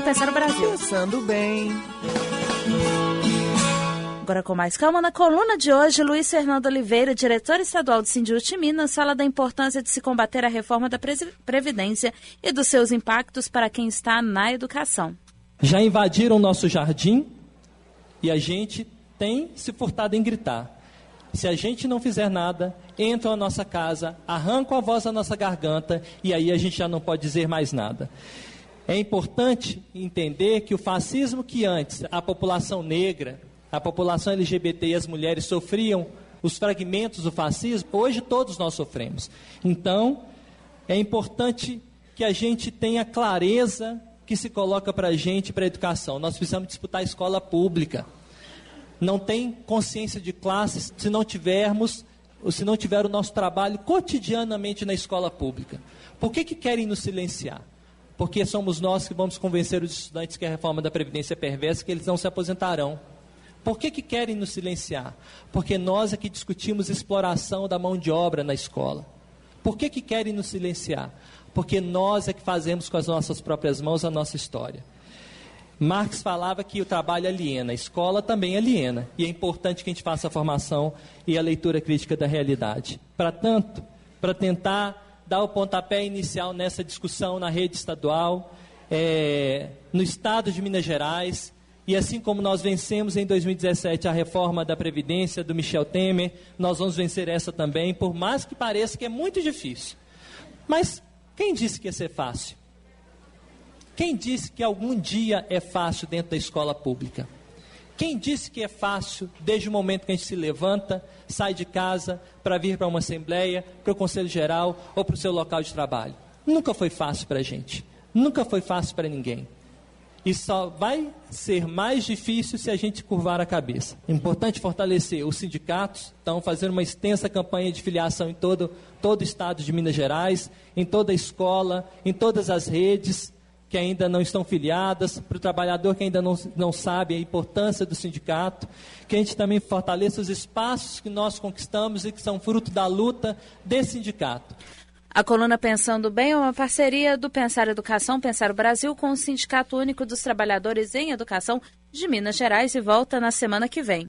Pensar o Brasil. Pensando bem. Agora com mais calma, na coluna de hoje, Luiz Fernando Oliveira, diretor estadual do Sindusp Minas, fala da importância de se combater a reforma da Previdência e dos seus impactos para quem está na educação. Já invadiram o nosso jardim e a gente tem se furtado em gritar. Se a gente não fizer nada, entram na nossa casa, arrancam a voz da nossa garganta e aí a gente já não pode dizer mais nada. É importante entender que o fascismo que antes a população negra, a população LGBT e as mulheres sofriam os fragmentos do fascismo, hoje todos nós sofremos. Então, é importante que a gente tenha clareza que se coloca para a gente, para a educação. Nós precisamos disputar a escola pública. Não tem consciência de classes se não tiver o nosso trabalho cotidianamente na escola pública. Por que querem nos silenciar? Porque somos nós que vamos convencer os estudantes que a reforma da Previdência é perversa, que eles não se aposentarão. Por que querem nos silenciar? Porque nós é que discutimos exploração da mão de obra na escola. Por que querem nos silenciar? Porque nós é que fazemos com as nossas próprias mãos a nossa história. Marx falava que o trabalho aliena, a escola também aliena. E é importante que a gente faça a formação e a leitura crítica da realidade. Para tentar dar o pontapé inicial nessa discussão na rede estadual, no estado de Minas Gerais. E assim como nós vencemos em 2017 a reforma da Previdência do Michel Temer, nós vamos vencer essa também, por mais que pareça que é muito difícil. Mas quem disse que ia ser fácil? Quem disse que algum dia é fácil dentro da escola pública? Quem disse que é fácil desde o momento que a gente se levanta, sai de casa para vir para uma assembleia, para o Conselho Geral ou para o seu local de trabalho? Nunca foi fácil para a gente. Nunca foi fácil para ninguém. E só vai ser mais difícil se a gente curvar a cabeça. É importante fortalecer os sindicatos, estão fazendo uma extensa campanha de filiação em todo o estado de Minas Gerais, em toda a escola, em todas as redes que ainda não estão filiadas, para o trabalhador que ainda não sabe a importância do sindicato, que a gente também fortaleça os espaços que nós conquistamos e que são fruto da luta desse sindicato. A coluna Pensando Bem é uma parceria do Pensar Educação, Pensar o Brasil com o Sindicato Único dos Trabalhadores em Educação de Minas Gerais e volta na semana que vem.